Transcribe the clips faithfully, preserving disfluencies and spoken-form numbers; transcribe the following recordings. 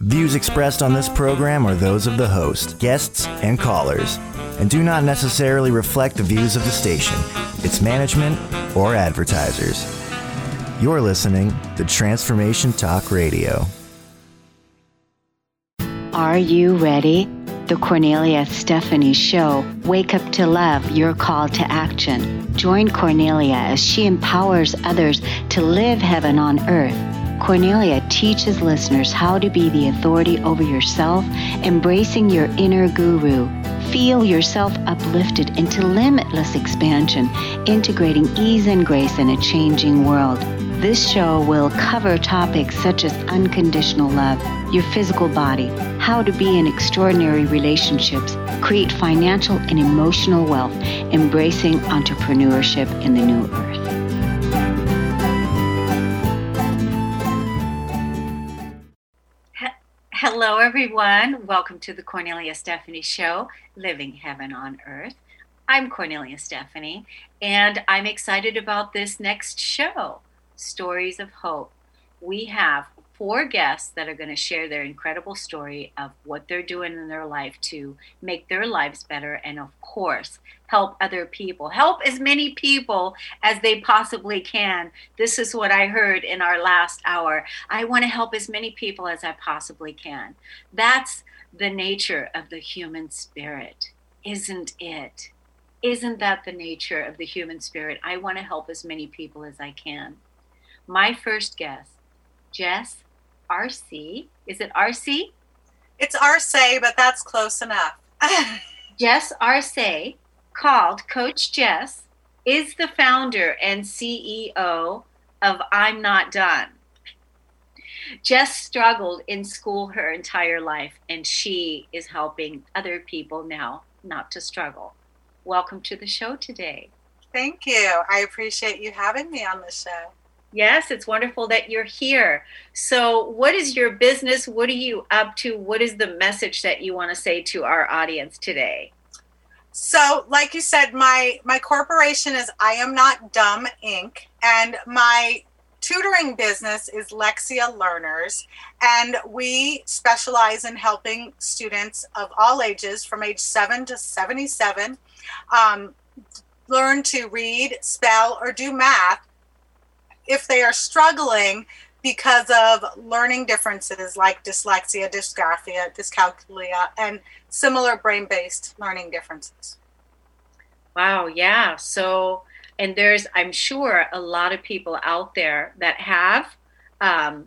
Views expressed on this program are those of the host, guests, and callers, and do not necessarily reflect the views of the station, its management, or advertisers. You're listening to Transformation Talk Radio. Are you ready? The Cornelia Stephanie Show. Wake up to love, your call to action. Join Cornelia as she empowers others to live heaven on earth. Cornelia teaches listeners how to be the authority over yourself, embracing your inner guru. Feel yourself uplifted into limitless expansion, integrating ease and grace in a changing world. This show will cover topics such as unconditional love, your physical body, how to be in extraordinary relationships, create financial and emotional wealth, embracing entrepreneurship in the new earth. Hello, everyone. Welcome to the Cornelia Stephanie Show, Living Heaven on Earth. I'm Cornelia Stephanie, and I'm excited about this next show, Stories of Hope. We have four guests that are going to share their incredible story of what they're doing in their life to make their lives better and, of course, help other people. Help as many people as they possibly can. This is what I heard in our last hour. I want to help as many people as I possibly can. That's the nature of the human spirit, isn't it? Isn't that the nature of the human spirit? I want to help as many people as I can. My first guest, Jess R C. Is it R C? It's Arce, but that's close enough. Jess Arce, called Coach Jess, is the founder and C E O of I'm Not Done. Jess struggled in school her entire life, and she is helping other people now not to struggle. Welcome to the show today. Thank you. I appreciate you having me on the show. Yes, it's wonderful that you're here. So what is your business? What are you up to? What is the message that you want to say to our audience today? So, like you said, my, my corporation is I Am Not Dumb, Incorporated, and my tutoring business is Lexia Learners, and we specialize in helping students of all ages from age seven to seventy-seven um, learn to read, spell, or do math if they are struggling because of learning differences like dyslexia, dysgraphia, dyscalculia, and similar brain-based learning differences. Wow, yeah. So, and there's, I'm sure, a lot of people out there that have um,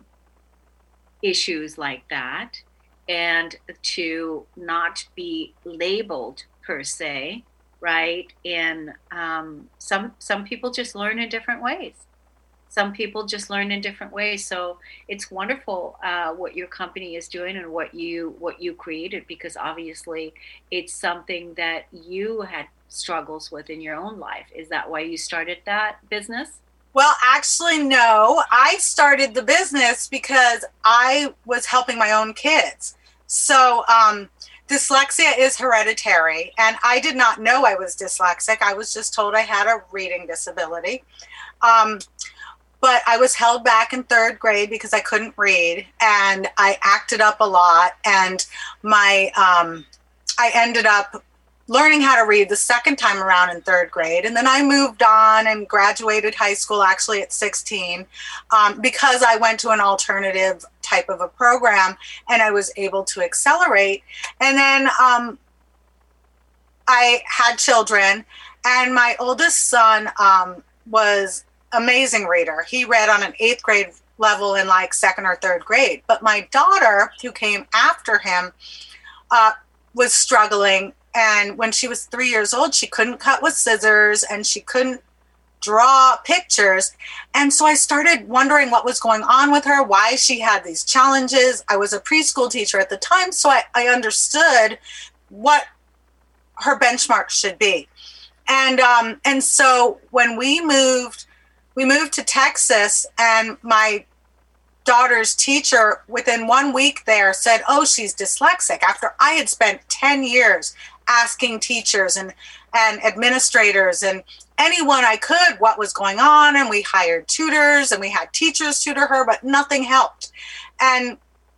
issues like that, and to not be labeled per se, right? And um, some some people just learn in different ways. Some people just learn in different ways. So it's wonderful uh, what your company is doing and what you what you created, because obviously it's something that you had struggles with in your own life. Is that why you started that business? Well, actually, no. I started the business because I was helping my own kids. So um, dyslexia is hereditary, and I did not know I was dyslexic. I was just told I had a reading disability. Um, But I was held back in third grade because I couldn't read, and I acted up a lot. And my, um, I ended up learning how to read the second time around in third grade. And then I moved on and graduated high school actually at sixteen um, because I went to an alternative type of a program, and I was able to accelerate. And then um, I had children, and my oldest son um, was amazing reader. He read on an eighth grade level in like second or third grade. But my daughter, who came after him, uh, was struggling. And when she was three years old, she couldn't cut with scissors and she couldn't draw pictures. And so I started wondering what was going on with her, why she had these challenges. I was a preschool teacher at the time, so I, I understood what her benchmark should be. And um, and so when we moved, we moved to Texas, and my daughter's teacher within one week there said, oh, she's dyslexic, after I had spent ten years asking teachers and, and administrators and anyone I could what was going on. And we hired tutors and we had teachers tutor her, but nothing helped. And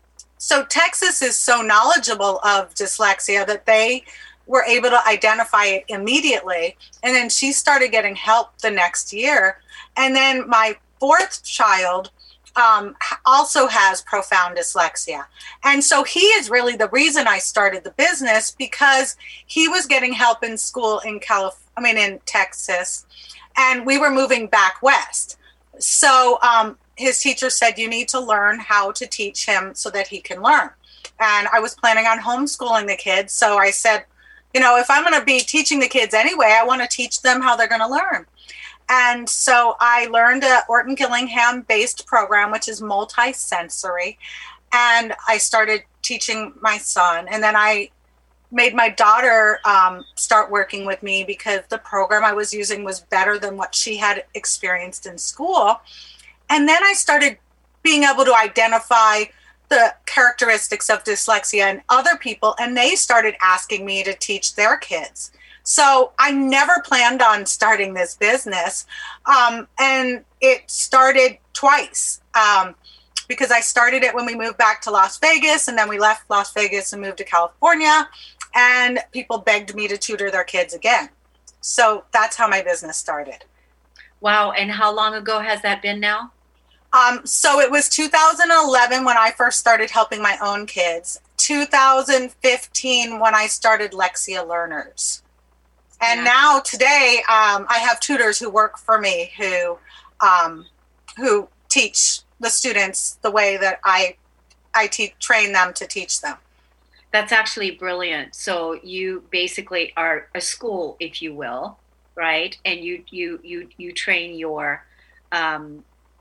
So Texas is so knowledgeable of dyslexia that they were able to identify it immediately. And then she started getting help the next year. And then my fourth child um, also has profound dyslexia. And so he is really the reason I started the business, because he was getting help in school in California, I mean, in Texas, and we were moving back west. So um, his teacher said, you need to learn how to teach him so that he can learn. And I was planning on homeschooling the kids. So I said, you know, if I'm going to be teaching the kids anyway, I want to teach them how they're going to learn. And so I learned a Orton Gillingham based program, which is multi-sensory. And I started teaching my son. And then I made my daughter um, start working with me, because the program I was using was better than what she had experienced in school. And then I started being able to identify the characteristics of dyslexia in other people, and they started asking me to teach their kids. So I never planned on starting this business, um, and it started twice, um, because I started it when we moved back to Las Vegas, and then we left Las Vegas and moved to California, and people begged me to tutor their kids again. So that's how my business started. Wow. And how long ago has that been now? Um, so it was two thousand eleven when I first started helping my own kids. two thousand fifteen when I started Lexia Learners. And yeah. Now today um, I have tutors who work for me who um, who teach the students the way that I I te- train them to teach them. That's actually brilliant. So you basically are a school, if you will, right? And you you you you train your um,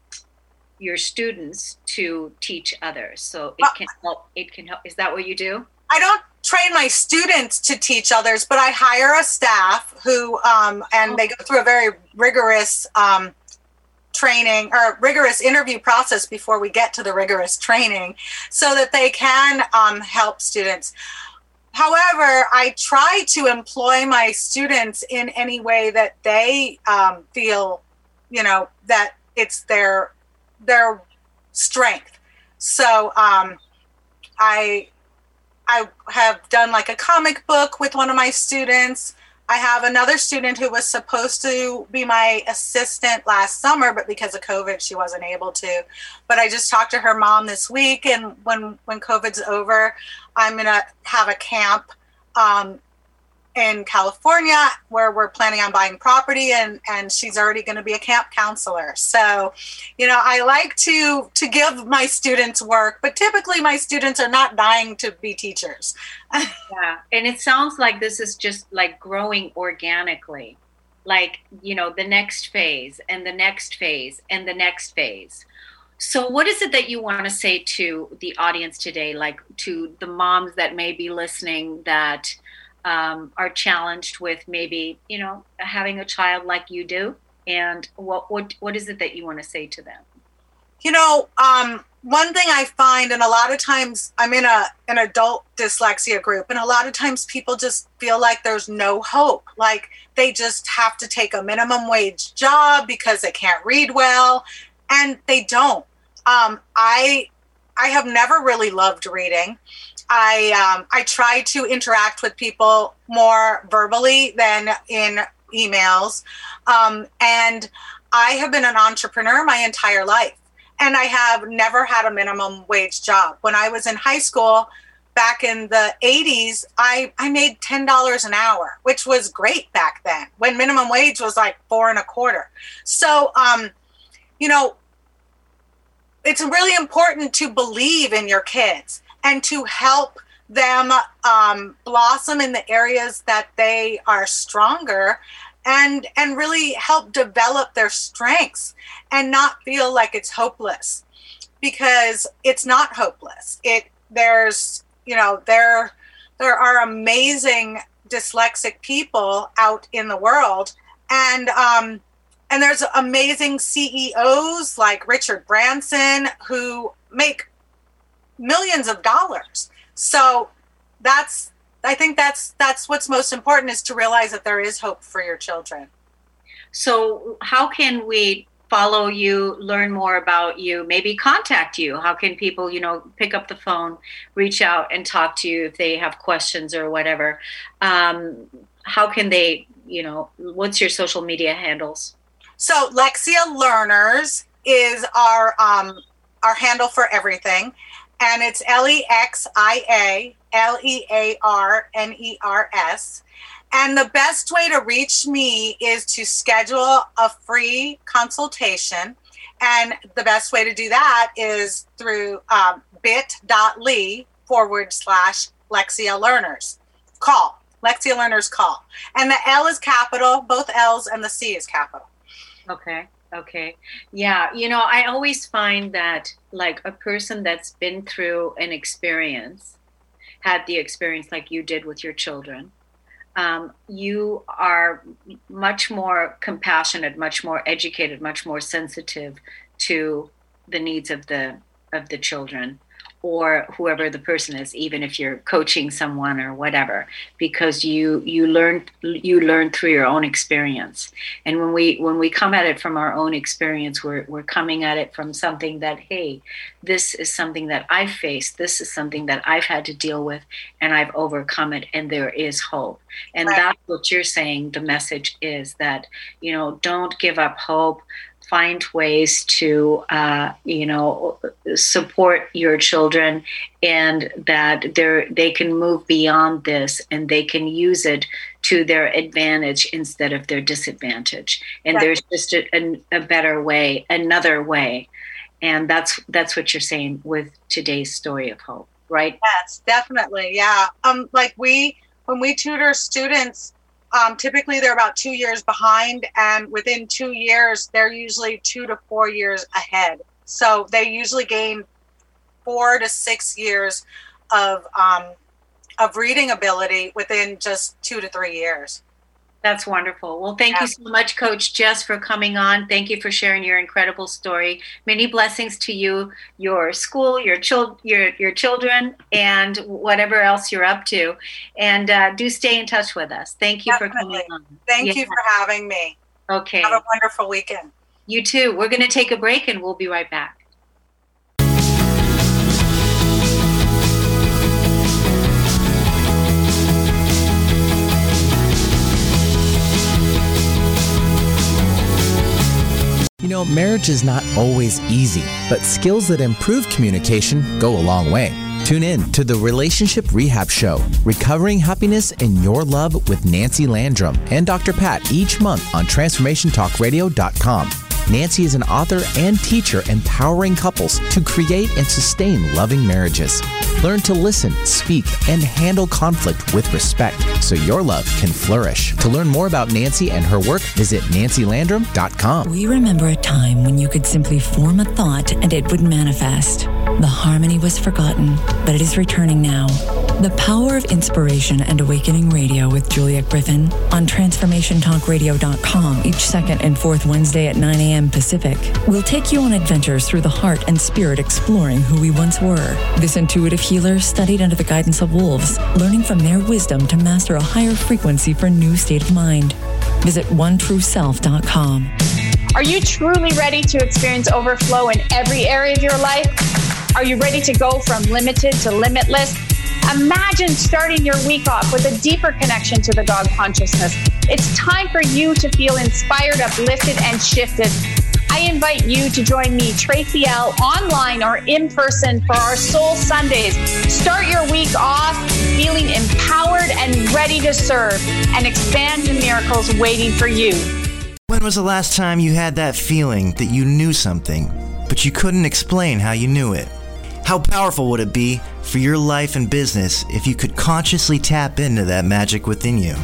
your students to teach others. So it can help. It can help. Is that what you do? I don't train my students to teach others, but I hire a staff who, um, and oh. they go through a very rigorous um, training or rigorous interview process before we get to the rigorous training, so that they can um, help students. However, I try to employ my students in any way that they um, feel, you know, that it's their their strength. So um, I I have done like a comic book with one of my students. I have another student who was supposed to be my assistant last summer, but because of COVID, she wasn't able to. But I just talked to her mom this week, and when, when COVID's over, I'm going to have a camp um, in California where we're planning on buying property, and, and she's already going to be a camp counselor. So, you know, I like to, to give my students work, but typically my students are not dying to be teachers. Yeah. And it sounds like this is just like growing organically, like, you know, the next phase and the next phase and the next phase. So what is it that you want to say to the audience today, like to the moms that may be listening that Um, are challenged with maybe, you know, having a child like you do? And what what what is it that you want to say to them? You know, um, one thing I find, and a lot of times I'm in a an adult dyslexia group, and a lot of times people just feel like there's no hope. Like they just have to take a minimum wage job because they can't read well, and they don't. Um, I I have never really loved reading. I um, I try to interact with people more verbally than in emails. Um, and I have been an entrepreneur my entire life. And I have never had a minimum wage job. When I was in high school, back in the eighties, I, I made ten dollars an hour, which was great back then, when minimum wage was like four and a quarter. So, um, you know, it's really important to believe in your kids and to help them um, blossom in the areas that they are stronger, and and really help develop their strengths and not feel like it's hopeless, because it's not hopeless. It there's you know there there are amazing dyslexic people out in the world, and um, and there's amazing C E Os like Richard Branson who make millions of dollars. So that's, I think that's, that's what's most important, is to realize that there is hope for your children. So how can we follow you, learn more about you, maybe contact you? How can people, you know, pick up the phone, reach out and talk to you if they have questions or whatever? Um, how can they, you know, what's your social media handles? So Lexia Learners is our um, our handle for everything. And it's L E X I A L E A R N E R S. And the best way to reach me is to schedule a free consultation. And the best way to do that is through um, bit.ly forward slash Lexia Learners. Call. Lexia Learners call. And the L is capital, both L's, and the C is capital. Okay. Okay. Yeah. You know, I always find that like a person that's been through an experience, had the experience like you did with your children, um, you are much more compassionate, much more educated, much more sensitive to the needs of the of the children or whoever the person is, even if you're coaching someone or whatever, because you you learn you learn through your own experience. And when we when we come at it from our own experience, we're we're coming at it from something that, hey, this is something that I've faced, this is something that I've had to deal with, and I've overcome it, and there is hope. And right. That's what you're saying. The message is that, you know, don't give up hope. Find ways to, uh, you know, support your children, and that they they can move beyond this and they can use it to their advantage instead of their disadvantage. And right. There's just a, a, a better way, another way, and that's that's what you're saying with today's story of hope, right? Yes, definitely, yeah. Um, like we when we tutor students. Um, typically, they're about two years behind, and within two years, they're usually two to four years ahead. So they usually gain four to six years of um, of reading ability within just two to three years. That's wonderful. Well, thank yeah. you so much, Coach Jess, for coming on. Thank you for sharing your incredible story. Many blessings to you, your school, your chil- your your children, and whatever else you're up to. And uh, do stay in touch with us. Thank you Definitely. for coming on. Thank yeah. you for having me. Okay. Have a wonderful weekend. You too. We're going to take a break, and we'll be right back. You know, marriage is not always easy, but skills that improve communication go a long way. Tune in to the Relationship Rehab Show, Recovering Happiness in Your Love with Nancy Landrum and Doctor Pat each month on transformation talk radio dot com. Nancy is an author and teacher empowering couples to create and sustain loving marriages. Learn to listen, speak, and handle conflict with respect so your love can flourish. To learn more about Nancy and her work, visit nancy landrum dot com. We remember a time when you could simply form a thought and it would manifest. The harmony was forgotten, but it is returning now. The Power of Inspiration and Awakening Radio with Juliet Griffin on transformation talk radio dot com each second and fourth Wednesday at nine a.m. Pacific. We'll take you on adventures through the heart and spirit, exploring who we once were. This intuitive healer studied under the guidance of wolves, learning from their wisdom to master a higher frequency for a new state of mind. Visit one true self dot com. Are you truly ready to experience overflow in every area of your life? Are you ready to go from limited to limitless? Imagine starting your week off with a deeper connection to the God consciousness. It's time for you to feel inspired, uplifted, and shifted. I invite you to join me, Tracy L., online or in person for our Soul Sundays. Start your week off feeling empowered and ready to serve and expand the miracles waiting for you. When was the last time you had that feeling that you knew something, but you couldn't explain how you knew it? How powerful would it be for your life and business if you could consciously tap into that magic within you?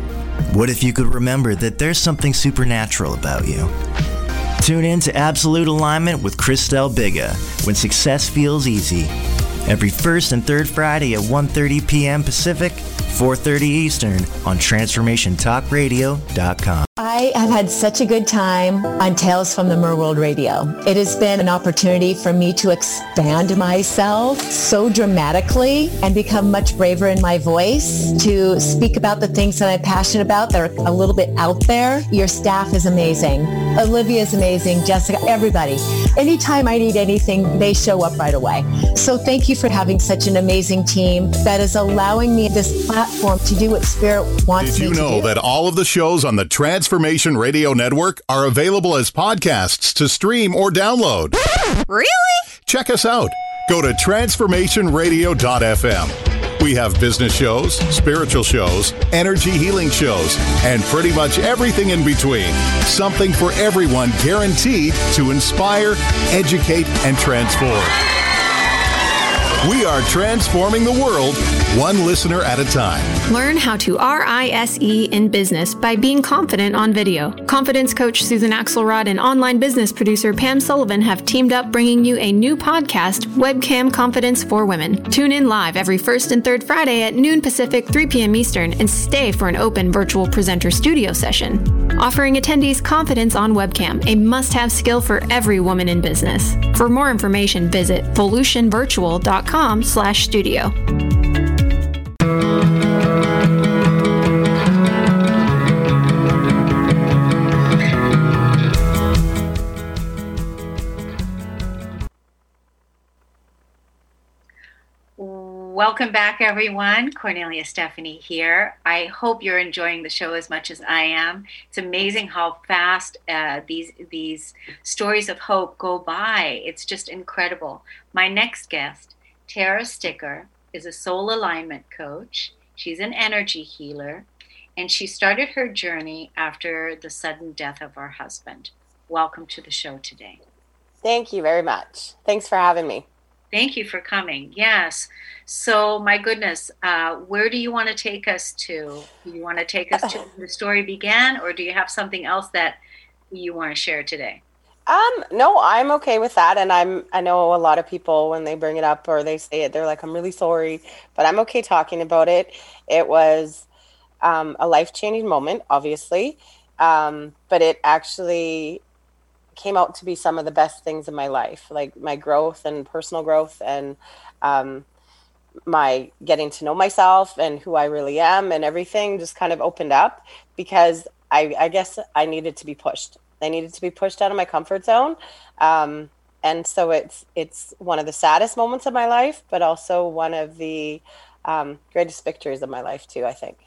What if you could remember that there's something supernatural about you? Tune in to Absolute Alignment with Christelle Biga when success feels easy. Every first and third Friday at one thirty p.m. Pacific, four thirty Eastern on transformation talk radio dot com. I I have had such a good time on Tales from the Merworld Radio. It has been an opportunity for me to expand myself so dramatically and become much braver in my voice, to speak about the things that I'm passionate about that are a little bit out there. Your staff is amazing. Olivia is amazing. Jessica, everybody. Anytime I need anything, they show up right away. So thank you for having such an amazing team that is allowing me this platform to do what Spirit wants me to do. Did you know that all of the shows on the Transformation Radio Network are available as podcasts to stream or download? Really? Check us out. Go to transformation radio dot f m. We have business shows, spiritual shows, energy healing shows, and pretty much everything in between. Something for everyone, guaranteed to inspire, educate, and transform. We are transforming the world, one listener at a time. Learn how to R I S E in business by being confident on video. Confidence coach Susan Axelrod and online business producer Pam Sullivan have teamed up, bringing you a new podcast, Webcam Confidence for Women. Tune in live every first and third Friday at noon Pacific, three p.m. Eastern, and stay for an open virtual presenter studio session. Offering attendees confidence on webcam, a must-have skill for every woman in business. For more information, visit volution virtual dot com slash studio. Welcome back, everyone. Cornelia Stephanie here. I hope you're enjoying the show as much as I am. It's amazing how fast uh, these these stories of hope go by. It's just incredible. My next guest, Tara Sticker, is a soul alignment coach. She's an energy healer, and she started her journey after the sudden death of her husband. Welcome to the show today. Thank you very much. Thanks for having me. Thank you for coming. Yes. So, my goodness, uh, where do you want to take us to? Do you want to take us to where the story began, or do you have something else that you want to share today? Um, no, I'm okay with that. And I'm, I know a lot of people, when they bring it up or they say it, they're like, I'm really sorry, but I'm okay talking about it. It was um, a life-changing moment, obviously. Um, but it actually came out to be some of the best things in my life, like my growth and personal growth and um, my getting to know myself and who I really am, and everything just kind of opened up because I, I guess I needed to be pushed. I needed to be pushed out of my comfort zone. Um, and so it's, it's one of the saddest moments of my life, but also one of the um, greatest victories of my life too, I think.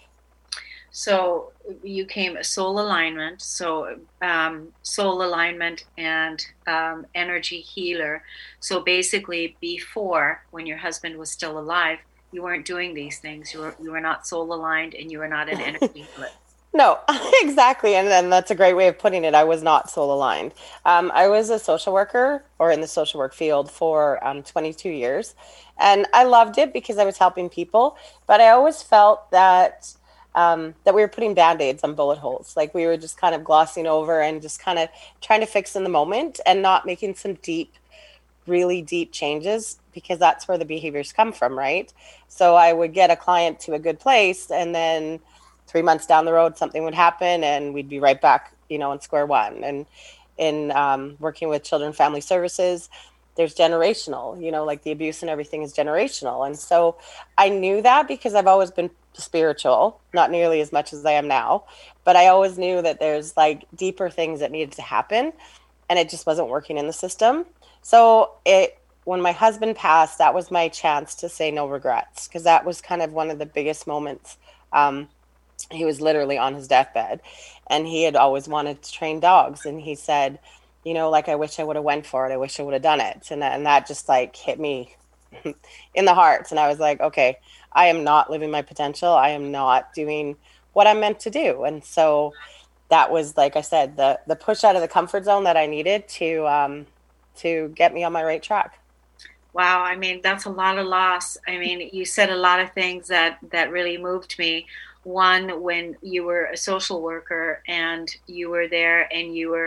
So you came soul alignment, so um, soul alignment and um, energy healer. So basically, before, when your husband was still alive, you weren't doing these things. You were you were not soul aligned, and you were not an energy healer. No, exactly, and and that's a great way of putting it. I was not soul aligned. Um, I was a social worker, or in the social work field, for um, twenty-two years, and I loved it because I was helping people. But I always felt that. Um, that we were putting Band-Aids on bullet holes. Like we were just kind of glossing over and just kind of trying to fix in the moment and not making some deep, really deep changes, because that's where the behaviors come from, right? So I would get a client to a good place, and then three months down the road, something would happen and we'd be right back, you know, on square one. And in um, working with Children Family Services, there's generational, you know, like the abuse and everything is generational. And so I knew that because I've always been spiritual, not nearly as much as I am now, but I always knew that there's like deeper things that needed to happen, and it just wasn't working in the system. So it, when my husband passed, that was my chance to say no regrets, because that was kind of one of the biggest moments. Um, he was literally on his deathbed, and he had always wanted to train dogs, and he said, you know, like, I wish I would have went for it. I wish I would have done it. And that, and that just like hit me in the heart. And I was like, okay, I am not living my potential. I am not doing what I'm meant to do. And so that was, like I said, the the push out of the comfort zone that I needed to um, to get me on my right track. Wow. I mean, that's a lot of loss. I mean, you said a lot of things that, that really moved me. One, when you were a social worker and you were there and you were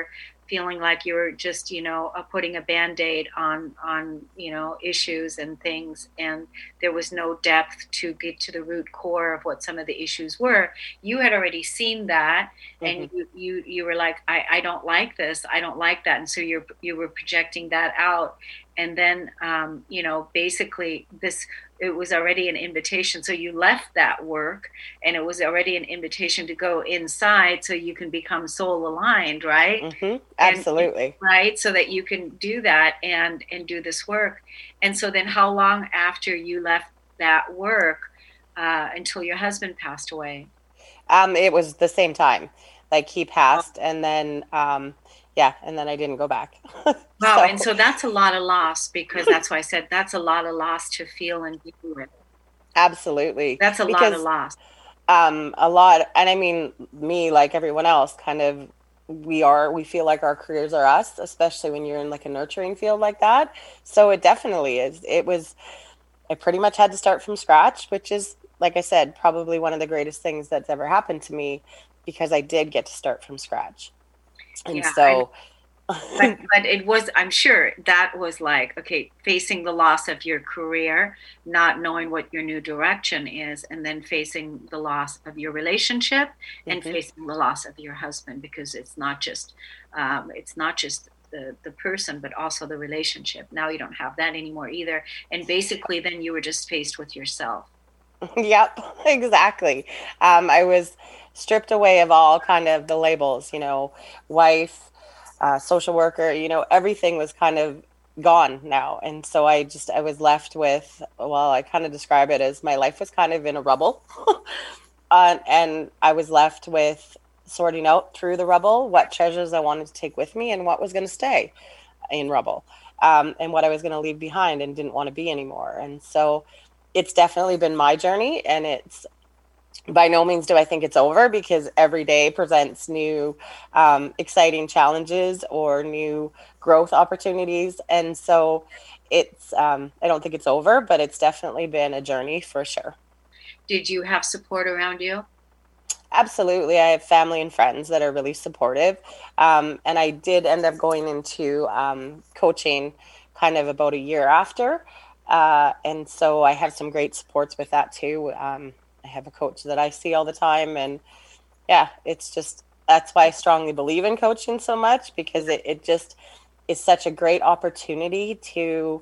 feeling like you were just, you know, uh, putting a Band-Aid on, on, you know, issues and things, and there was no depth to get to the root core of what some of the issues were. You had already seen that, mm-hmm. and you, you, you were like, I, I don't like this, I don't like that. And so you're, you were projecting that out. And then, um, you know, basically this, it was already an invitation. So you left that work, and it was already an invitation to go inside so you can become soul aligned, right? Mm-hmm. Absolutely. And, right. So that you can do that and, and do this work. And so then how long after you left that work uh, until your husband passed away? Um, it was the same time, like he passed, and then, um, yeah, and then I didn't go back. Wow. So. And so that's a lot of loss, because that's why I said that's a lot of loss to feel and deal with. Absolutely. That's a because, lot of loss. Um, a lot. And I mean, me, like everyone else, kind of, we are, we feel like our careers are us, especially when you're in like a nurturing field like that. So it definitely is. It was, I pretty much had to start from scratch, which is, like I said, probably one of the greatest things that's ever happened to me, because I did get to start from scratch. And yeah, so, but, but it was, I'm sure that was like, okay, facing the loss of your career, not knowing what your new direction is, and then facing the loss of your relationship, and mm-hmm. facing the loss of your husband, because it's not just, um, it's not just the, the person, but also the relationship. Now you don't have that anymore either. And basically then you were just faced with yourself. Yep, exactly. Um, I was stripped away of all kind of the labels, you know, wife, uh, social worker, you know, everything was kind of gone now. And so I just, I was left with, well, I kind of describe it as my life was kind of in a rubble. uh, and I was left with sorting out through the rubble what treasures I wanted to take with me and what was going to stay in rubble, um, and what I was going to leave behind and didn't want to be anymore. And so it's definitely been my journey, and it's by no means do I think it's over, because every day presents new um, exciting challenges or new growth opportunities. And so it's, um, I don't think it's over, but it's definitely been a journey for sure. Did you have support around you? Absolutely. I have family and friends that are really supportive. Um, and I did end up going into um, coaching kind of about a year after. Uh, and so I have some great supports with that too. Um, I have a coach that I see all the time, and yeah, it's just, that's why I strongly believe in coaching so much, because it, it just is such a great opportunity to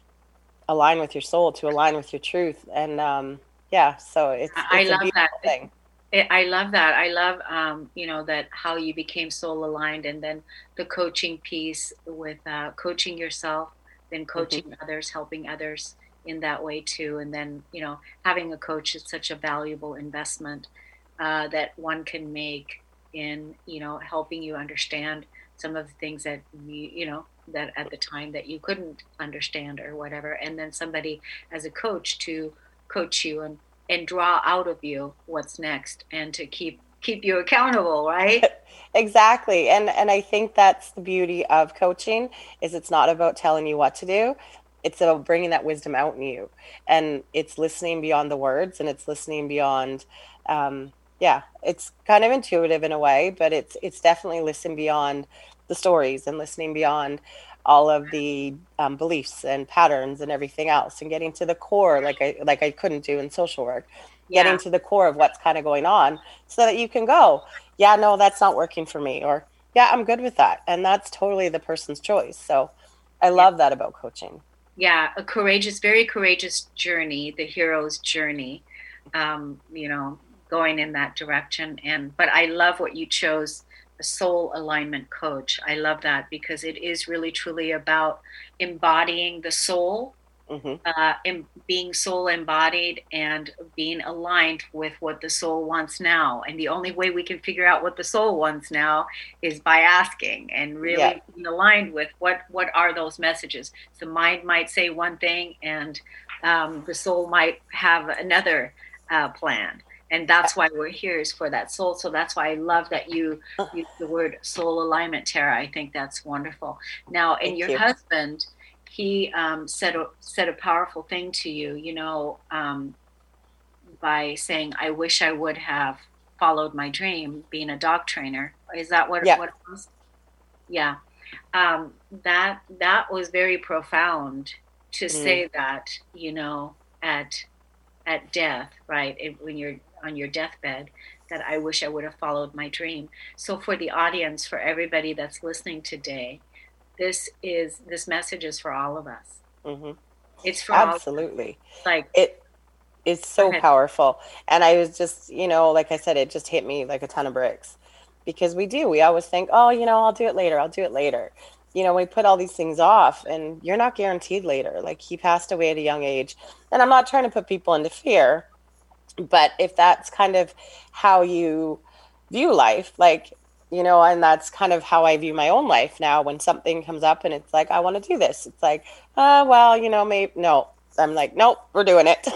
align with your soul, to align with your truth. And um, yeah, so it's, it's I a love beautiful that thing. It, I love that. I love, um, you know, that how you became soul aligned, and then the coaching piece with uh, coaching yourself, then coaching mm-hmm. others, helping others in that way too. And then, you know, having a coach is such a valuable investment uh, that one can make in, you know, helping you understand some of the things that you, you know, that at the time that you couldn't understand or whatever. And then somebody as a coach to coach you and, and draw out of you what's next, and to keep keep you accountable, right? Exactly. And and I think that's the beauty of coaching, is it's not about telling you what to do. It's about bringing that wisdom out in you, and it's listening beyond the words, and it's listening beyond, um, yeah, it's kind of intuitive in a way, but it's, it's definitely listening beyond the stories, and listening beyond all of the um, beliefs and patterns and everything else, and getting to the core, like I, like I couldn't do in social work, yeah. Getting to the core of what's kind of going on, so that you can go, yeah, no, that's not working for me, or yeah, I'm good with that. And that's totally the person's choice. So I love yeah. that about coaching. Yeah, a courageous, very courageous journey, the hero's journey, um, you know, going in that direction. And but I love what you chose, a soul alignment coach. I love that, because it is really truly about embodying the soul, mm-hmm. uh, and being soul embodied, and being aligned with what the soul wants now. And the only way we can figure out what the soul wants now is by asking, and really yeah. being aligned with what, what are those messages. The mind might say one thing, and um, the soul might have another uh, plan. And that's why we're here, is for that soul. So that's why I love that you use the word soul alignment, Tara. I think that's wonderful. Now, and Thank your you. husband, he um, said, a, said a powerful thing to you, you know, um, by saying, I wish I would have followed my dream, being a dog trainer. Is that what, yeah. what it was? Yeah. Um, that, that was very profound to mm. say that, you know, at, at death, right? It, when you're on your deathbed, that I wish I would have followed my dream. So for the audience, for everybody that's listening today, this is, this message is for all of us. Mm-hmm. It's for absolutely all, like it. It's so powerful. And I was just, you know, like I said, it just hit me like a ton of bricks, because we do, we always think, oh, you know, I'll do it later. I'll do it later. You know, we put all these things off, and you're not guaranteed later. Like, he passed away at a young age, and I'm not trying to put people into fear, but if that's kind of how you view life, like, you know, and that's kind of how I view my own life now. When something comes up and it's like, I want to do this, it's like, oh, well, you know, maybe, no. I'm like, nope, we're doing it.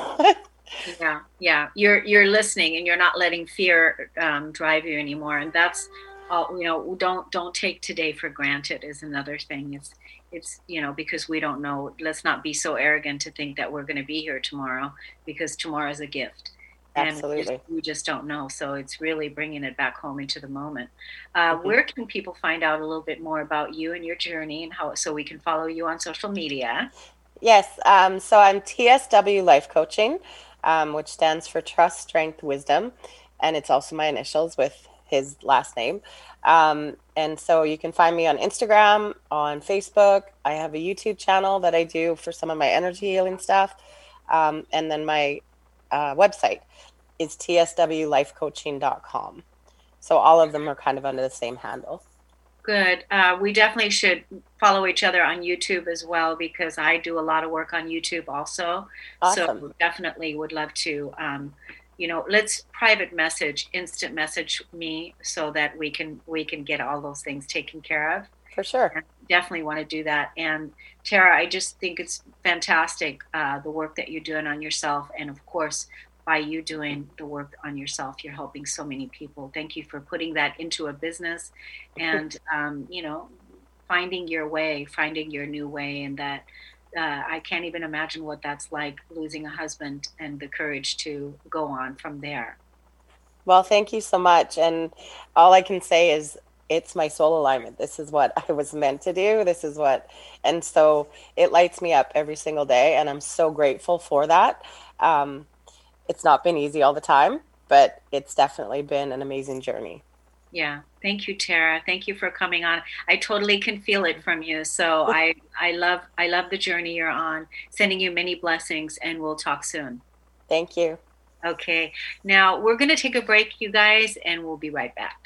Yeah, yeah. You're you're listening, and you're not letting fear um, drive you anymore. And that's all. You know, don't don't take today for granted is another thing. It's it's you know, because we don't know. Let's not be so arrogant to think that we're going to be here tomorrow, because tomorrow is a gift. Absolutely. And we just, we just don't know. So it's really bringing it back home into the moment. Uh, mm-hmm. Where can people find out a little bit more about you and your journey, and how, so we can follow you on social media? Yes. Um, so I'm T S W Life Coaching, um, which stands for Trust, Strength, Wisdom. And it's also my initials with his last name. Um, and so you can find me on Instagram, on Facebook. I have a YouTube channel that I do for some of my energy healing stuff. Um, and then my uh, website is T S W life coaching dot com. So all of them are kind of under the same handle. Good. Uh, we definitely should follow each other on YouTube as well, because I do a lot of work on YouTube also. Awesome. So definitely would love to, um, you know, let's private message, instant message me, so that we can we can get all those things taken care of. For sure. And definitely want to do that. And Tara, I just think it's fantastic, uh, the work that you're doing on yourself. And of course, by you doing the work on yourself, you're helping so many people. Thank you for putting that into a business, and, um, you know, finding your way, finding your new way. And that uh, I can't even imagine what that's like, losing a husband, and the courage to go on from there. Well, thank you so much. And all I can say is it's my soul alignment. This is what I was meant to do. This is what, and so it lights me up every single day. And I'm so grateful for that. Um, It's not been easy all the time, but it's definitely been an amazing journey. Yeah. Thank you, Tara. Thank you for coming on. I totally can feel it from you. So I, I love, I love the journey you're on. Sending you many blessings, and we'll talk soon. Thank you. Okay. Now we're going to take a break, you guys, and we'll be right back.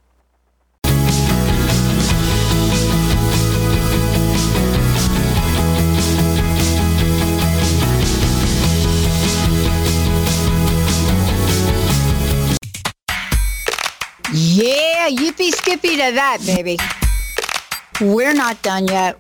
Yeah, yippee skippy to that, baby. We're not done yet.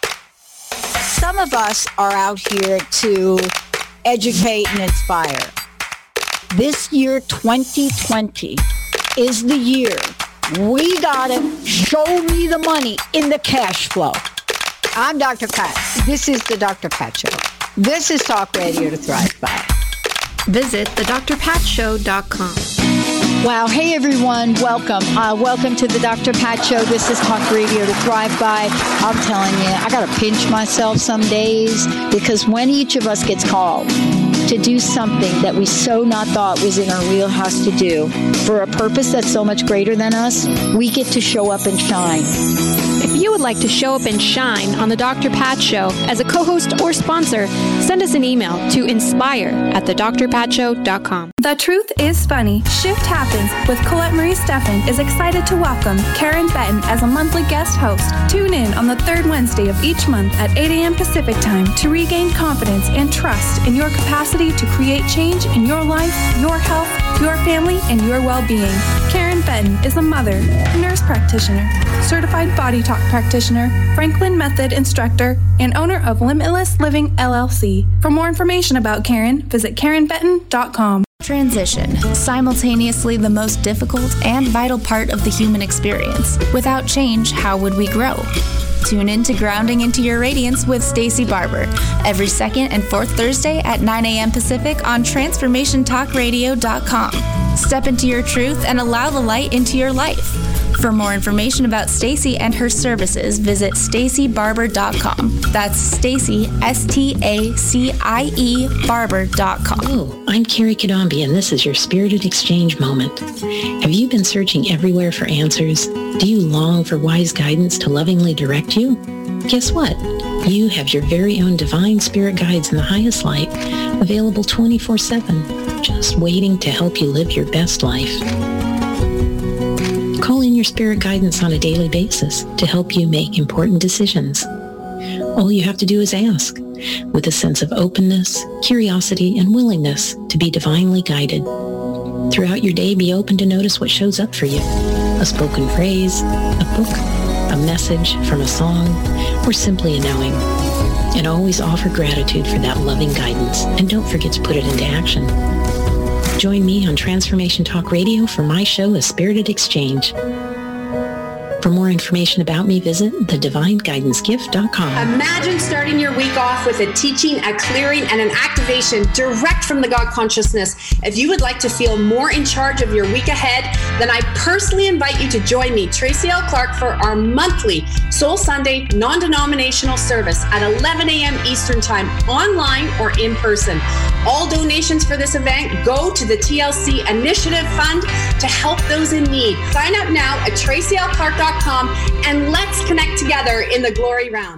Some of us are out here to educate and inspire. This year, twenty twenty, is the year we gotta show me the money in the cash flow. I'm Doctor Pat. This is the Doctor Pat Show. This is Talk Radio to Thrive By. Visit the dr pat show dot com. Wow. Hey, everyone. Welcome. Uh, welcome to the Doctor Pat Show. This is Talk Radio to Thrive By. I'm telling you, I got to pinch myself some days, because when each of us gets called to do something that we so not thought was in our wheelhouse to do for a purpose that's so much greater than us, we get to show up and shine. If you would like to show up and shine on the Doctor Pat Show as a co-host or sponsor, send us an email to inspire at the dr pat show dot com. The Truth is Funny. Shift Happens with Colette Marie Steffen is excited to welcome Karen Benton as a monthly guest host. Tune in on the third Wednesday of each month at eight a.m. Pacific Time to regain confidence and trust in your capacity to create change in your life, your health, your family, and your well-being. Karen Benton is a mother, nurse practitioner, certified body talk practitioner, Franklin Method instructor, and owner of Limitless Living L L C. For more information about Karen, visit karen benton dot com. Transition, simultaneously the most difficult and vital part of the human experience. Without change, how would we grow? Tune in to Grounding into Your Radiance with Stacey Barber every second and fourth Thursday at nine a.m. Pacific on transformation talk radio dot com. Step into your truth and allow the light into your life. For more information about Stacie and her services, visit stacie barber dot com. That's Stacie, S T A C I E, barber dot com. Hello, I'm Carrie Kadambi, and this is your Spirited Exchange moment. Have you been searching everywhere for answers? Do you long for wise guidance to lovingly direct you? Guess what? You have your very own divine spirit guides in the highest light, available twenty-four seven, just waiting to help you live your best life. Call in your spirit guidance on a daily basis to help you make important decisions. All you have to do is ask, with a sense of openness, curiosity, and willingness to be divinely guided. Throughout your day, be open to notice what shows up for you. A spoken phrase, a book, a message from a song, or simply a knowing. And always offer gratitude for that loving guidance, and don't forget to put it into action. Join me on Transformation Talk Radio for my show, A Spirited Exchange. For more information about me, visit the divine guidance gift dot com. Imagine starting your week off with a teaching, a clearing, and an activation direct from the God consciousness. If you would like to feel more in charge of your week ahead, then I personally invite you to join me, Tracy L. Clark, for our monthly Soul Sunday non-denominational service at eleven a.m. Eastern Time, online or in person. All donations for this event go to the T L C Initiative Fund to help those in need. Sign up now at tracy l clark dot com and let's connect together in the glory round.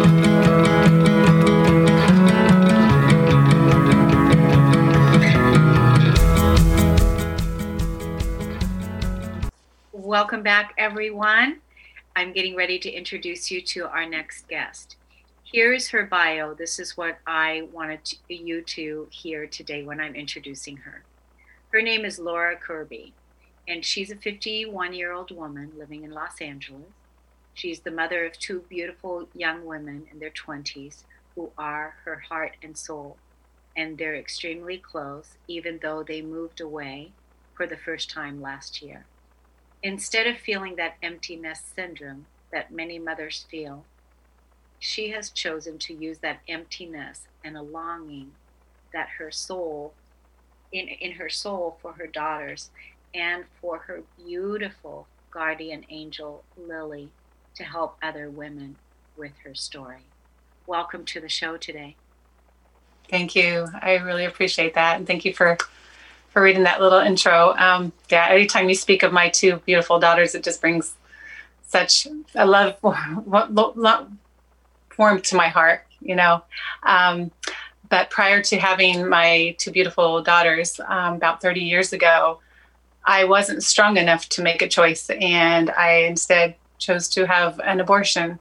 Welcome back, everyone. I'm getting ready to introduce you to our next guest. Here's her bio. This is what I wanted to, you to hear today when I'm introducing her. Her name is Laura Kirby, and she's a fifty-one-year-old woman living in Los Angeles. She's the mother of two beautiful young women in their twenties who are her heart and soul, and they're extremely close, even though they moved away for the first time last year. Instead of feeling that empty nest syndrome that many mothers feel, she has chosen to use that emptiness and a longing that her soul, in, in her soul for her daughters and for her beautiful guardian angel, Lily, to help other women with her story. Welcome to the show today. Thank you. I really appreciate that. And thank you for, for reading that little intro. Um, yeah, anytime you speak of my two beautiful daughters, it just brings such a love, love warm to my heart, you know. Um, but prior to having my two beautiful daughters, um, about thirty years ago, I wasn't strong enough to make a choice, and I instead chose to have an abortion.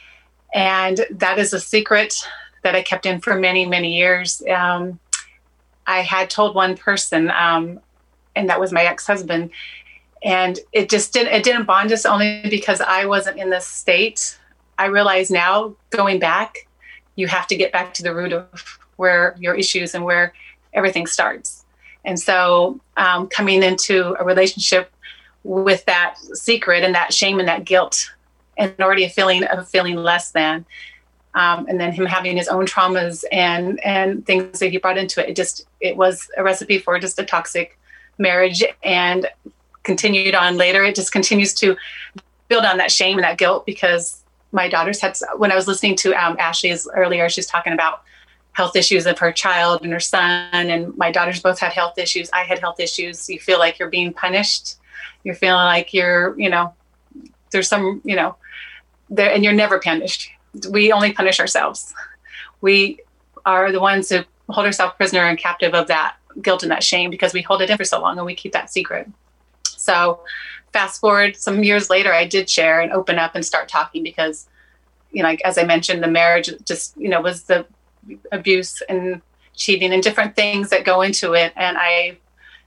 And that is a secret that I kept in for many, many years. Um, I had told one person, um, and that was my ex-husband, and it just didn't, it didn't bond us only because I wasn't in this state. I realize now, going back, you have to get back to the root of where your issues and where everything starts. And so um, coming into a relationship with that secret and that shame and that guilt and already a feeling of feeling less than, um, and then him having his own traumas and, and things that he brought into it, it just, it was a recipe for just a toxic marriage, and continued on later. It just continues to build on that shame and that guilt, because my daughters had, when I was listening to um, Ashley's earlier, she's talking about health issues of her child and her son, and my daughters both had health issues. I had health issues. You feel like you're being punished. You're feeling like you're, you know, there's some, you know, there, and you're never punished. We only punish ourselves. We are the ones who hold ourselves prisoner and captive of that guilt and that shame, because we hold it in for so long and we keep that secret. So fast forward some years later, I did share and open up and start talking, because, you know, like, as I mentioned, the marriage just, you know, was the abuse and cheating and different things that go into it. And I,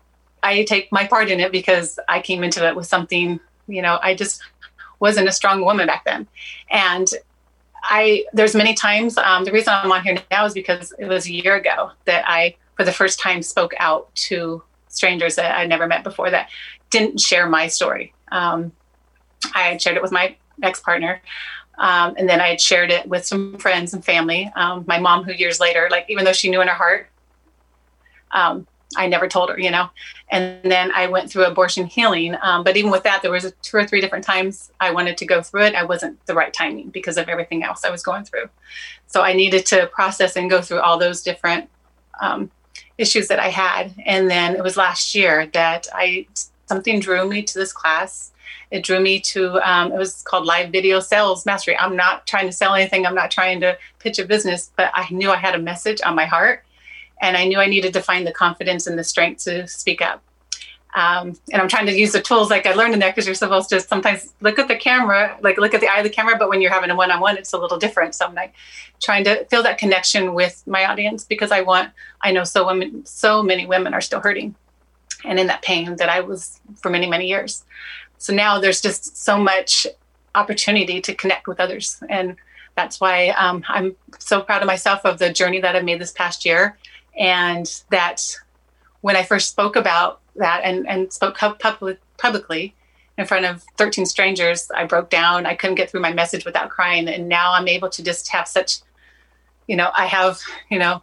I take my part in it because I came into it with something, you know, I just wasn't a strong woman back then. And I, there's many times, um, the reason I'm on here now is because it was a year ago that I, for the first time, spoke out to strangers that I never met before that didn't share my story. Um, I had shared it with my ex-partner. Um, and then I had shared it with some friends and family. Um, my mom, who years later, like, even though she knew in her heart, um, I never told her, you know. And then I went through abortion healing. Um, but even with that, there was a two or three different times I wanted to go through it. I wasn't the right timing because of everything else I was going through. So I needed to process and go through all those different um, issues that I had. And then it was last year that I something drew me to this class. It drew me to, um, it was called Live Video Sales Mastery. I'm not trying to sell anything. I'm not trying to pitch a business, but I knew I had a message on my heart. And I knew I needed to find the confidence and the strength to speak up. Um, and I'm trying to use the tools like I learned in there, because you're supposed to sometimes look at the camera, like look at the eye of the camera, but when you're having a one-on-one, it's a little different. So I'm like trying to feel that connection with my audience, because I want, I know so women, so many women are still hurting and in that pain that I was for many, many years. So now there's just so much opportunity to connect with others. And that's why um, I'm so proud of myself of the journey that I've made this past year. And that when I first spoke about that and, and spoke public, publicly in front of thirteen strangers, I broke down. I couldn't get through my message without crying. And now I'm able to just have such, you know, I have, you know,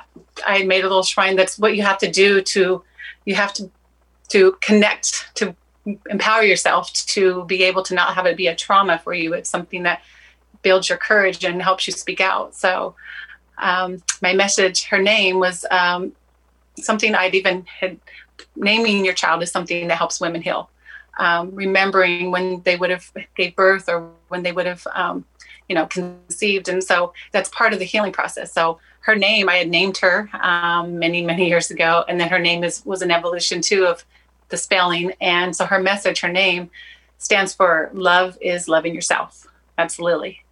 I made a little shrine. That's what you have to do to, you have to, to connect, to empower yourself to be able to not have it be a trauma for you. It's something that builds your courage and helps you speak out. So um, my message, her name was um, something I'd even had, naming your child is something that helps women heal. Um, remembering when they would have gave birth or when they would have, um, you know, conceived. And so that's part of the healing process. So her name, I had named her um, many, many years ago. And then her name is was an evolution too of the spelling. And so her message, her name stands for love is loving yourself. That's Lily.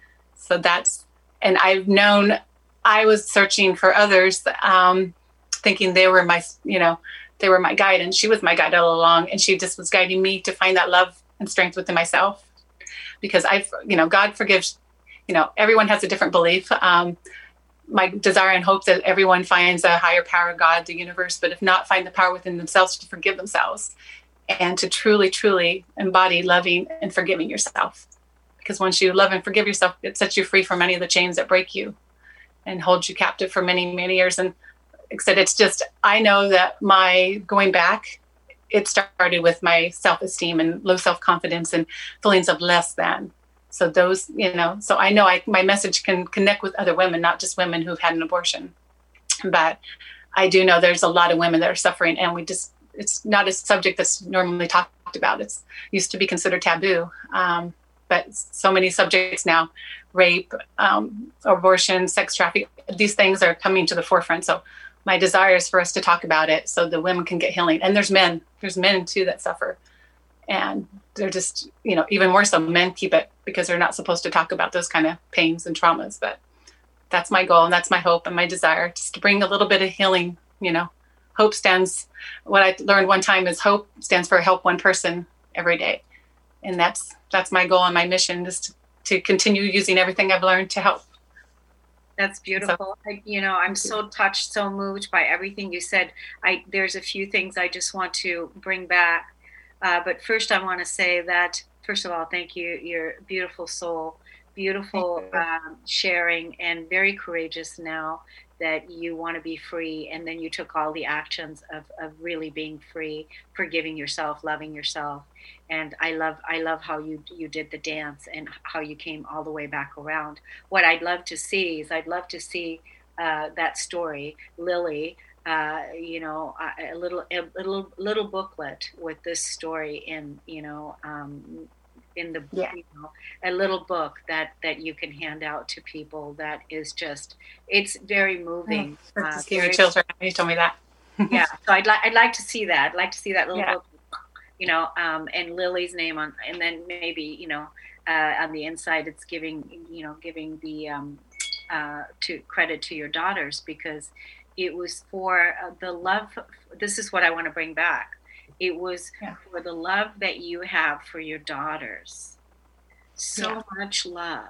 So that's, and I've known, I was searching for others, um, thinking they were my, you know, they were my guide, and she was my guide all along. And she just was guiding me to find that love and strength within myself, because I've, you know, God forgives, you know, everyone has a different belief. Um, my desire and hope that everyone finds a higher power, God, the universe, but if not, find the power within themselves to forgive themselves and to truly, truly embody loving and forgiving yourself. Because once you love and forgive yourself, it sets you free from many of the chains that break you and hold you captive for many, many years. And like I said, it's just, I know that my going back, it started with my self-esteem and low self-confidence and feelings of less than. So those, you know, so I know I, my message can connect with other women, not just women who've had an abortion. But I do know there's a lot of women that are suffering, and we just, it's not a subject that's normally talked about. It's used to be considered taboo. Um, but so many subjects now, rape, um, abortion, sex trafficking, these things are coming to the forefront. So my desire is for us to talk about it so the women can get healing. And there's men, there's men too that suffer. And they're just, you know, even more so, men keep it because they're not supposed to talk about those kind of pains and traumas. But that's my goal, and that's my hope and my desire, just to bring a little bit of healing. You know, hope stands, what I learned one time is hope stands for help one person every day. And that's, that's my goal and my mission, is to, to continue using everything I've learned to help. That's beautiful. So, I, you know, I'm so touched, so moved by everything you said. I, there's a few things I just want to bring back. Uh, but first, I want to say that, first of all, thank you. You're a beautiful soul, beautiful um, sharing, and very courageous now that you want to be free. And then you took all the actions of, of really being free, forgiving yourself, loving yourself. And I love I love how you you did the dance and how you came all the way back around. What I'd love to see is I'd love to see uh, that story, Lily. Uh, you know, a, a little, a little, little booklet with this story in, you know, um, in the, yeah. you know, a little book that, that you can hand out to people. That is just, it's very moving. Oh, uh, just giving me chills right now. You told me that. Yeah. So I'd like, I'd like to see that. I'd like to see that little yeah. book, you know, um, and Lily's name on, and then maybe, you know, uh, on the inside, it's giving, you know, giving the, um, uh, to credit to your daughters, because it was for uh, the love. This is what I want to bring back. It was yeah. for the love that you have for your daughters. So yeah. much love.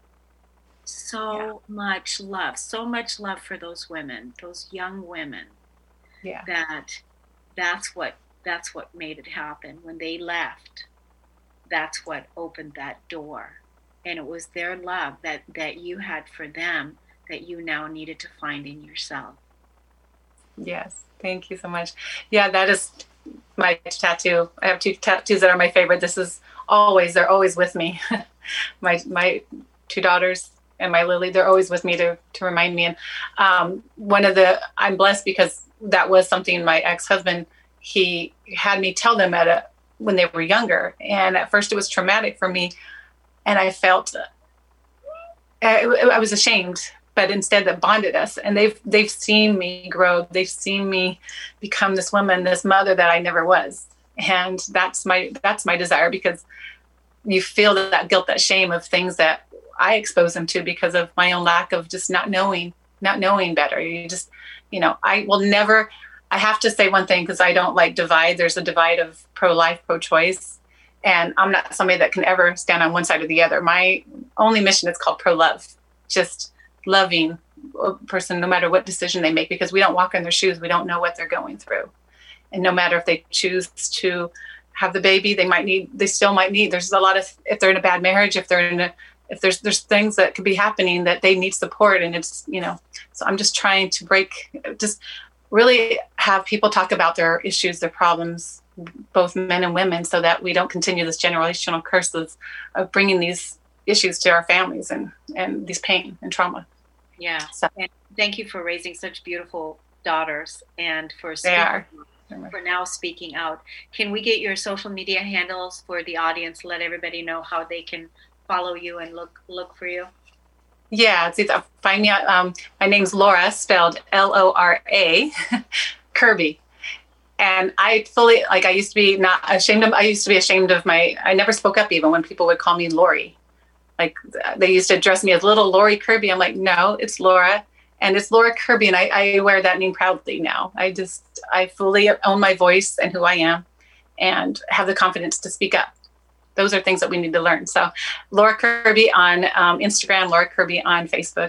So yeah. much love. So much love for those women, those young women. Yeah. That that's what that's what made it happen. When they left, that's what opened that door. And it was their love that, that you had for them that you now needed to find in yourself. Yes. Thank you so much. Yeah, that is my tattoo. I have two tattoos that are my favorite. This is always, they're always with me. my my two daughters and my Lily, they're always with me to to remind me. And um, one of the, I'm blessed because that was something my ex-husband, he had me tell them at a, when they were younger. And at first it was traumatic for me. And I felt, uh, I, I was ashamed, but instead that bonded us. And they've, they've seen me grow. They've seen me become this woman, this mother that I never was. And that's my, that's my desire, because you feel that guilt, that shame of things that I expose them to because of my own lack of just not knowing, not knowing better. You just, you know, I will never, I have to say one thing, because I don't like divide. There's a divide of pro-life, pro-choice. And I'm not somebody that can ever stand on one side or the other. My only mission is called pro-love, just loving a person no matter what decision they make, because we don't walk in their shoes. We don't know what they're going through. And no matter if they choose to have the baby, they might need, they still might need, there's a lot of, if they're in a bad marriage, if they're in a, if there's, there's things that could be happening that they need support. And it's, you know, so I'm just trying to break, just really have people talk about their issues, their problems, both men and women, so that we don't continue this generational curses of bringing these issues to our families and, and these pain and trauma. Yeah. So. And thank you for raising such beautiful daughters and for They speaking, are. for now speaking out. Can we get your social media handles for the audience? Let everybody know how they can follow you and look look for you. Yeah, it's either, find me. Um, my name's Laura, spelled L O R A, Kirby. And I fully, like, I used to be not ashamed of, I used to be ashamed of my, I never spoke up even when people would call me Lori. Like, they used to address me as little Lori Kirby. I'm like, no, it's Laura. And it's Laura Kirby. And I, I wear that name proudly now. I just, I fully own my voice and who I am and have the confidence to speak up. Those are things that we need to learn. So Laura Kirby on um, Instagram, Laura Kirby on Facebook.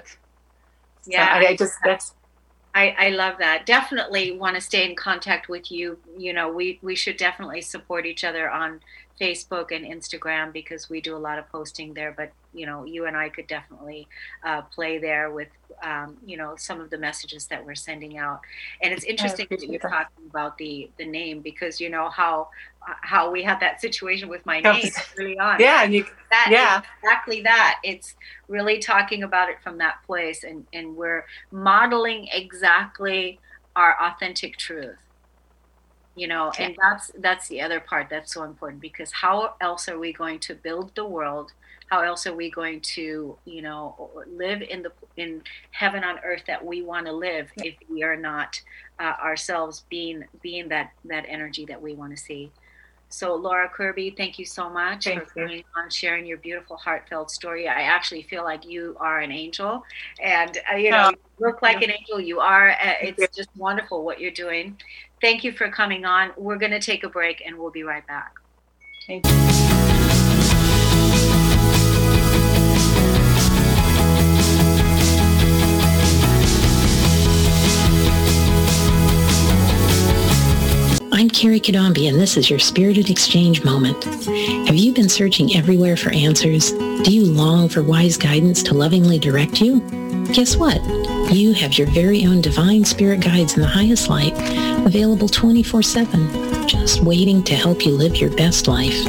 Yeah, so I, I just, that's, I, I love that. Definitely want to stay in contact with you. You know, we, we should definitely support each other on Facebook and Instagram, because we do a lot of posting there. But, you know, you and I could definitely uh, play there with, um, you know, some of the messages that we're sending out. And it's interesting that you're talking about the, the name, because, you know, how how we had that situation with my name early on. Yeah, you, that yeah. is exactly that. It's really talking about it from that place, and, and we're modeling exactly our authentic truth. You know, and that's that's the other part that's so important, because how else are we going to build the world? How else are we going to, you know, live in the in heaven on earth that we want to live if we are not uh, ourselves being being that that energy that we want to see? So Laura Kirby, thank you so much Thank for you. coming on, sharing your beautiful, heartfelt story. I actually feel like you are an angel, and uh, you know, Oh. you look like an angel. You are. Uh, it's just wonderful what you're doing. Thank you for coming on. We're going to take a break, and we'll be right back. Thank you. I'm Carrie Kadambi, and this is your Spirited Exchange moment. Have you been searching everywhere for answers? Do you long for wise guidance to lovingly direct you? Guess what? You have your very own divine spirit guides in the highest light, available twenty-four seven, just waiting to help you live your best life.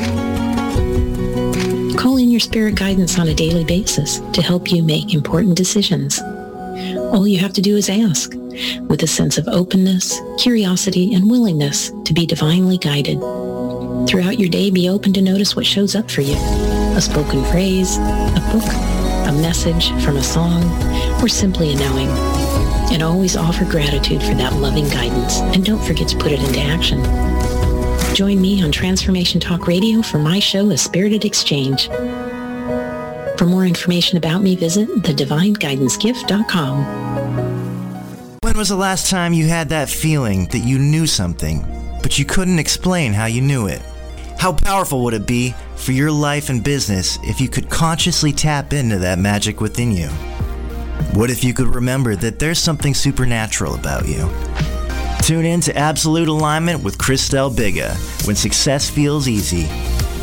Call in your spirit guidance on a daily basis to help you make important decisions. All you have to do is ask, with a sense of openness, curiosity, and willingness to be divinely guided. Throughout your day, be open to notice what shows up for you. A spoken phrase, a book, a message from a song, or simply a knowing. And always offer gratitude for that loving guidance, and don't forget to put it into action. Join me on Transformation Talk Radio for my show, A Spirited Exchange. For more information about me, visit the divine guidance gift dot com. When was the last time you had that feeling that you knew something, but you couldn't explain how you knew it? How powerful would it be for your life and business if you could consciously tap into that magic within you? What if you could remember that there's something supernatural about you? Tune in to Absolute Alignment with Christelle Biga when success feels easy.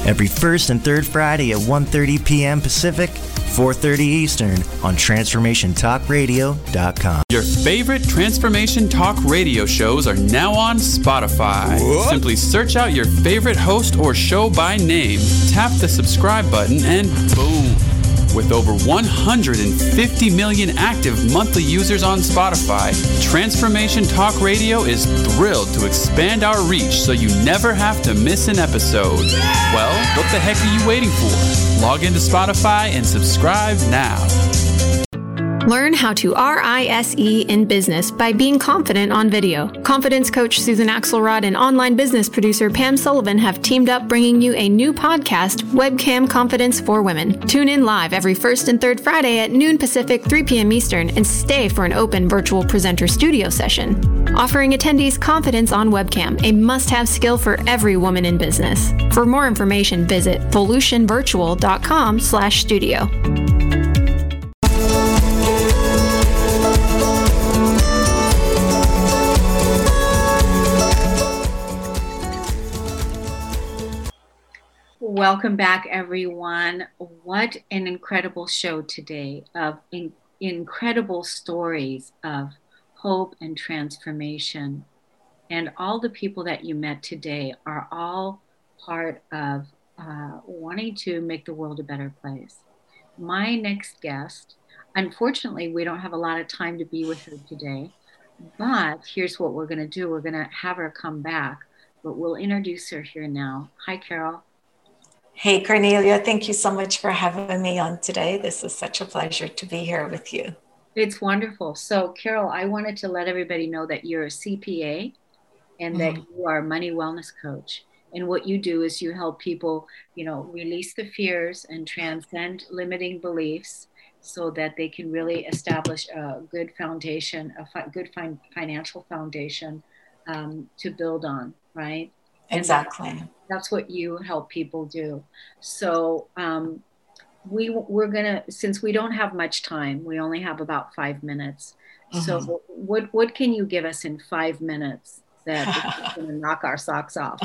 every first and third Friday at one thirty p.m. Pacific, four thirty Eastern on transformation talk radio dot com. Your favorite Transformation Talk radio shows are now on Spotify. What? Simply search out your favorite host or show by name, tap the subscribe button, and boom. With over one hundred fifty million active monthly users on Spotify, Transformation Talk Radio is thrilled to expand our reach so you never have to miss an episode. Well, what the heck are you waiting for? Log into Spotify and subscribe now. Learn how to R I S E in business by being confident on video. Confidence coach Susan Axelrod and online business producer Pam Sullivan have teamed up bringing you a new podcast, Webcam Confidence for Women. Tune in live every first and third Friday at noon Pacific, three p.m. Eastern, and stay for an open virtual presenter studio session. Offering attendees confidence on webcam, a must-have skill for every woman in business. For more information, visit volution virtual dot com slash studio. Welcome back, everyone. What an incredible show today of in- incredible stories of hope and transformation. And all the people that you met today are all part of uh, wanting to make the world a better place. My next guest, unfortunately, we don't have a lot of time to be with her today, but here's what we're going to do. We're going to have her come back, but we'll introduce her here now. Hi, Carol. Hey, Cornelia, thank you so much for having me on today. This is such a pleasure to be here with you. It's wonderful. So, Carol, I wanted to let everybody know that you're a C P A and that mm-hmm. you are a money wellness coach. And what you do is you help people, you know, release the fears and transcend limiting beliefs so that they can really establish a good foundation, a fi- good fin- financial foundation um, to build on, right? Exactly. And that's what you help people do. So um, we, we're going to, since we don't have much time, we only have about five minutes. Mm-hmm. So what, what can you give us in five minutes that is going to knock our socks off?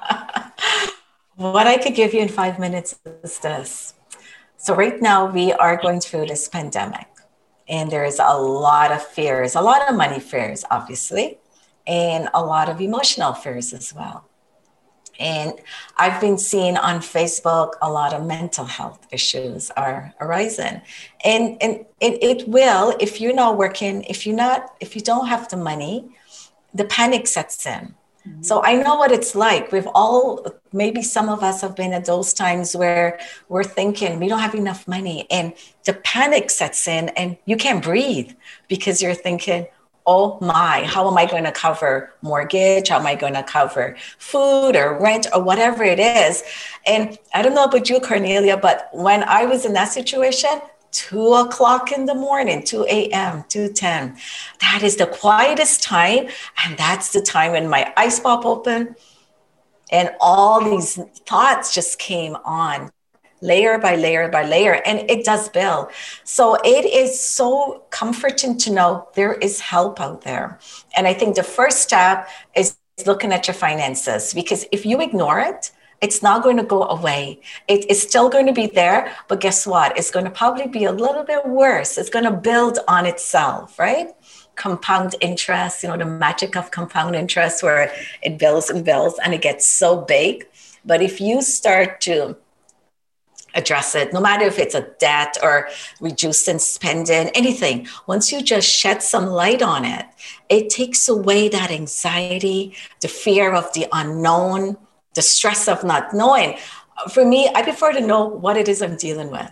What I could give you in five minutes is this. So right now we are going through this pandemic and there is a lot of fears, a lot of money fears, obviously, and a lot of emotional fears as well. And I've been seeing on Facebook a lot of mental health issues are arising. And, and it, it will, if you're not working, if you're not, if you don't have the money, the panic sets in. Mm-hmm. So I know what it's like. We've all, maybe some of us have been at those times where we're thinking we don't have enough money and the panic sets in and you can't breathe because you're thinking, oh my, how am I going to cover mortgage? How am I going to cover food or rent or whatever it is? And I don't know about you, Cornelia, but when I was in that situation, two o'clock in the morning, two a.m., two ten, that is the quietest time. And that's the time when my eyes pop open and all these thoughts just came on. Layer by layer by layer, and it does build. So it is so comforting to know there is help out there. And I think the first step is looking at your finances, because if you ignore it, it's not going to go away. It is still going to be there, but guess what? It's going to probably be a little bit worse. It's going to build on itself, right? Compound interest, you know, the magic of compound interest where it builds and builds and it gets so big. But if you start to address it, no matter if it's a debt or reducing spending, anything, once you just shed some light on it, it takes away that anxiety, the fear of the unknown, the stress of not knowing. For me, I prefer to know what it is I'm dealing with.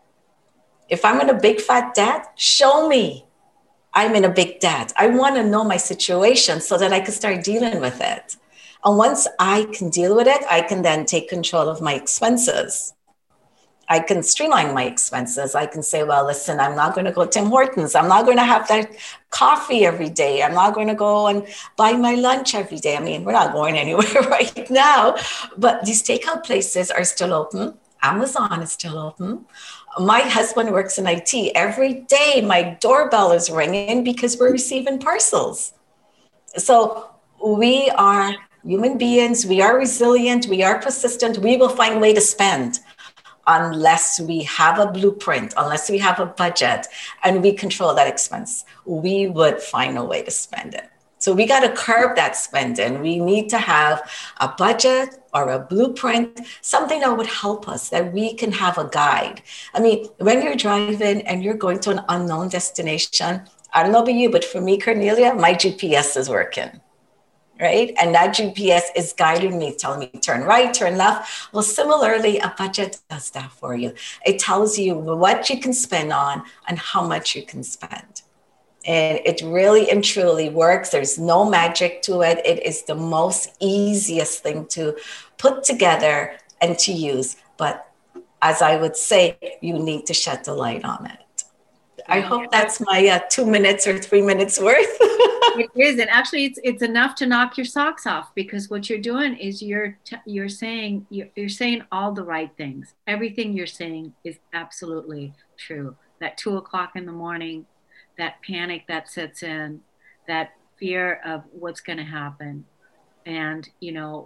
If I'm in a big fat debt, show me I'm in a big debt. I want to know my situation so that I can start dealing with it. And once I can deal with it, I can then take control of my expenses. I can streamline my expenses. I can say, well, listen, I'm not going to go to Tim Hortons. I'm not going to have that coffee every day. I'm not going to go and buy my lunch every day. I mean, we're not going anywhere right now, but these takeout places are still open. Amazon is still open. My husband works in I T. Every day, my doorbell is ringing because we're receiving parcels. So we are Human beings, we are resilient, we are persistent, we will find a way to spend unless we have a blueprint, unless we have a budget and we control that expense. We would find a way to spend it. So we got to curb that spending. We need to have a budget or a blueprint, something that would help us, that we can have a guide. I mean, when you're driving and you're going to an unknown destination, I don't know about you, but for me, Cornelia, my G P S is working, right? And that G P S is guiding me, telling me turn right, turn left. Well, similarly, a budget does that for you. It tells you what you can spend on and how much you can spend. And it really and truly works. There's no magic to it. It is the most easiest thing to put together and to use. But as I would say, you need to shed the light on it. I hope that's my uh, two minutes or three minutes worth. It is, and actually, it's it's enough to knock your socks off, because what you're doing is you're t- you're saying you're, you're saying all the right things. Everything you're saying is absolutely true. That two o'clock in the morning, that panic that sets in, that fear of what's going to happen, and you know,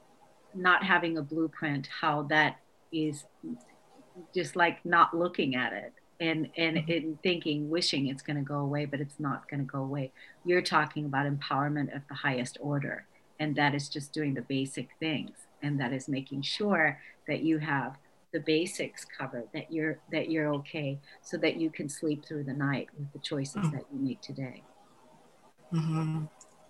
not having a blueprint, how that is just like not looking at it. And and, mm-hmm. and thinking, wishing it's going to go away, but it's not going to go away. You're talking about empowerment of the highest order. And that is just doing the basic things. And that is making sure that you have the basics covered, that you're that you're okay, so that you can sleep through the night with the choices mm-hmm. that you make today. Mm-hmm.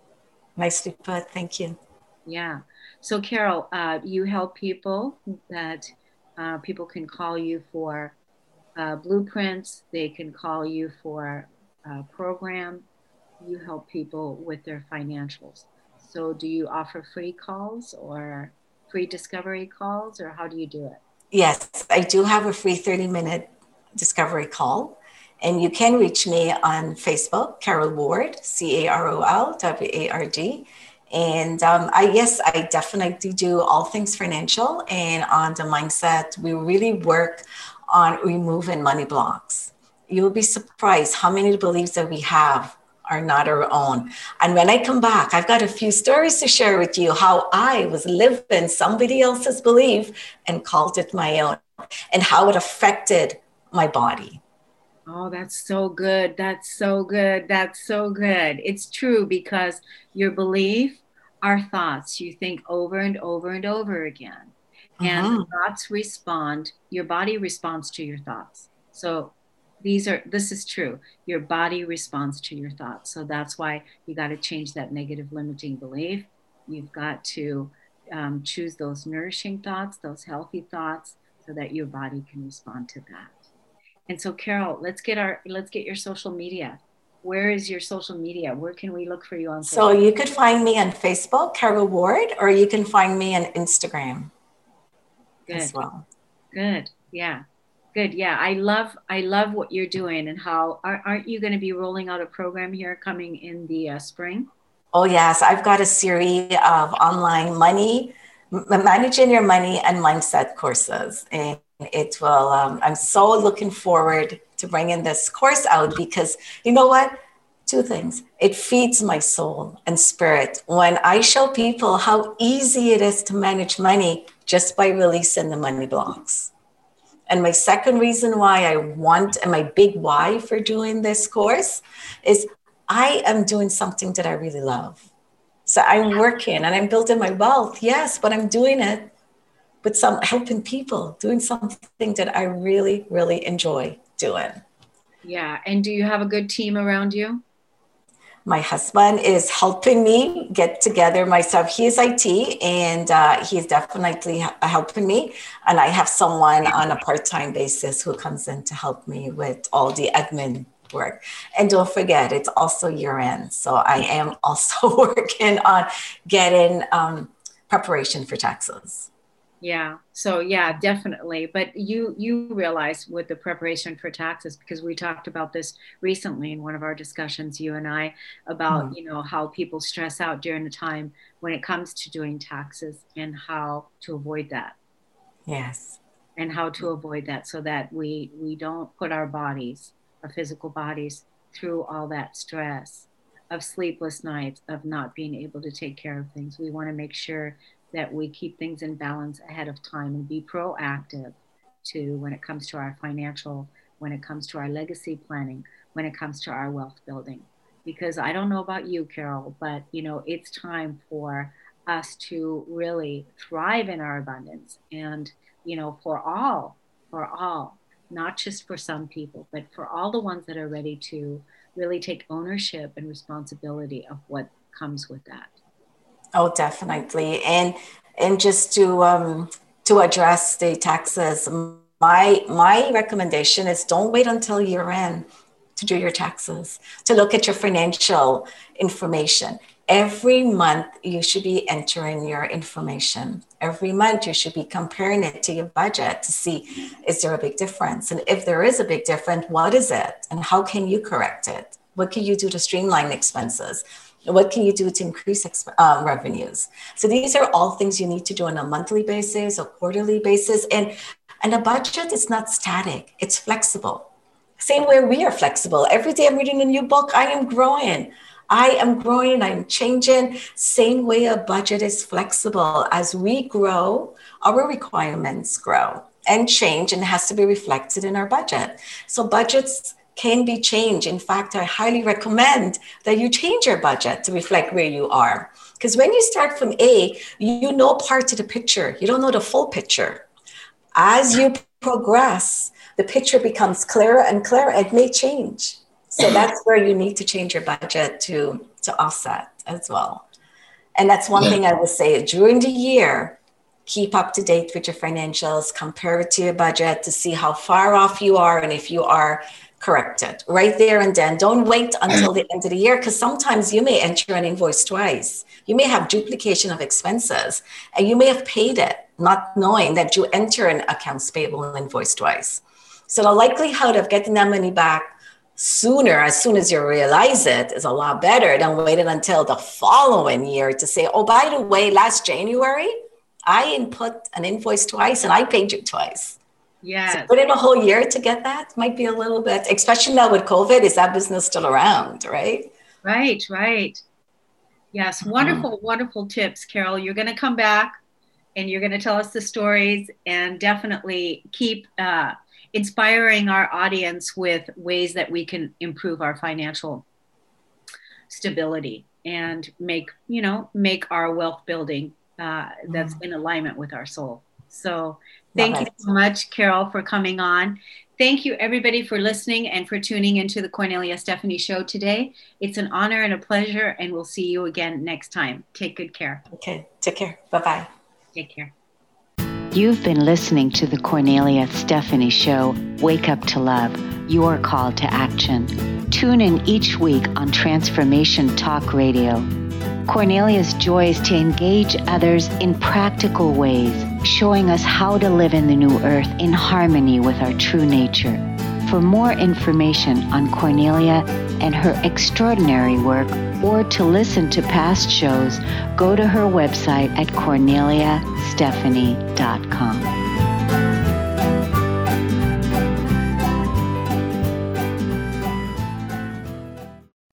Nicely put. Thank you. Yeah. So Carol, uh, you help people that uh, people can call you for Uh, blueprints. They can call you for a program. You help people with their financials. So do you offer free calls or free discovery calls, or how do you do it? Yes, I do have a free thirty minute discovery call. And you can reach me on Facebook, Carol Ward, C A R O L W A R D. And um, I, yes, I definitely do all things financial. And on the mindset, we really work on removing money blocks. You will be surprised how many beliefs that we have are not our own. And when I come back, I've got a few stories to share with you, how I was living somebody else's belief and called it my own, and how it affected my body. Oh, that's so good. That's so good. That's so good. It's true, because your belief are thoughts you think over and over and over again. And mm-hmm. thoughts respond, your body responds to your thoughts. So these are, this is true. Your body responds to your thoughts. So that's why you got to change that negative limiting belief. You've got to um, choose those nourishing thoughts, those healthy thoughts, so that your body can respond to that. And so Carol, let's get our, let's get your social media. Where is your social media? Where can we look for you on social So media? You could find me on Facebook, Carol Ward, or you can find me on Instagram. Good. As well. Good. Yeah. Good. Yeah. I love, I love what you're doing, and how are, aren't you going to be rolling out a program here coming in the uh, spring? Oh yes. I've got a series of online money, m- managing your money and mindset courses. And it will, um, I'm so looking forward to bringing this course out, because you know what? Two things. It feeds my soul and spirit when I show people how easy it is to manage money just by releasing the money blocks. And my second reason why I want, and my big why for doing this course, is I am doing something that I really love. So I'm working and I'm building my wealth, yes, but I'm doing it with some helping people, doing something that I really, really enjoy doing. Yeah. And do you have a good team around you? My husband is helping me get together myself. He is I T, and uh, he's definitely helping me. And I have someone on a part-time basis who comes in to help me with all the admin work. And don't forget, it's also year end. So I am also working on getting um, preparation for taxes. Yeah. So yeah, definitely. But you you realize with the preparation for taxes, because we talked about this recently in one of our discussions, you and I, about, mm-hmm. you know, how people stress out during the time when it comes to doing taxes, and how to avoid that. Yes. And how to avoid that, so that we we don't put our bodies, our physical bodies, through all that stress of sleepless nights, of not being able to take care of things. We want to make sure that we keep things in balance ahead of time and be proactive to when it comes to our financial, when it comes to our legacy planning, when it comes to our wealth building. Because I don't know about you, Carol, but you know, it's time for us to really thrive in our abundance, and you know, for all, for all, not just for some people, but for all the ones that are ready to really take ownership and responsibility of what comes with that. Oh, definitely. And and just to um, to address the taxes, my my recommendation is don't wait until year end to do your taxes, to look at your financial information. Every month you should be entering your information. Every month you should be comparing it to your budget to see, is there a big difference? And if there is a big difference, what is it? And how can you correct it? What can you do to streamline expenses? What can you do to increase exp- uh, revenues? So these are all things you need to do on a monthly basis, a quarterly basis. And, and a budget is not static, it's flexible. Same way we are flexible. Every day I'm reading a new book, I am growing. I am growing, I'm changing. Same way a budget is flexible. As we grow, our requirements grow and change, and it has to be reflected in our budget. So budgets can be changed. In fact, I highly recommend that you change your budget to reflect where you are. Because when you start from A, you know part of the picture. You don't know the full picture. As you progress, the picture becomes clearer and clearer. It may change. So that's where you need to change your budget to, to offset as well. And that's one thing I would say during the year, keep up to date with your financials, compare it to your budget to see how far off you are and if you are corrected right there and then. Don't wait until the end of the year, because sometimes you may enter an invoice twice. You may have duplication of expenses and you may have paid it, not knowing that you enter an accounts payable and invoice twice. So the likelihood of getting that money back sooner, as soon as you realize it, is a lot better than waiting until the following year to say, oh, by the way, last January, I input an invoice twice and I paid you twice. Yeah. So waiting a whole year to get that might be a little bit, especially now with COVID, is that business still around, right? Right, right. Yes, wonderful, mm-hmm. wonderful tips, Carol. You're going to come back and you're going to tell us the stories, and definitely keep uh, inspiring our audience with ways that we can improve our financial stability and make, you know, make our wealth building uh, that's mm. in alignment with our soul. So thank Love you it. so much, Carol, for coming on. Thank you, everybody, for listening and for tuning into the Cornelia Stephanie Show today. It's an honor and a pleasure, and we'll see you again next time. Take good care. Okay, take care. Bye-bye. Take care. You've been listening to the Cornelia Stephanie Show, Wake Up to Love, your call to action. Tune in each week on Transformation Talk Radio. Cornelia's joy is to engage others in practical ways, showing us how to live in the new earth in harmony with our true nature. For more information on Cornelia and her extraordinary work, or to listen to past shows, go to her website at cornelia stephanie dot com.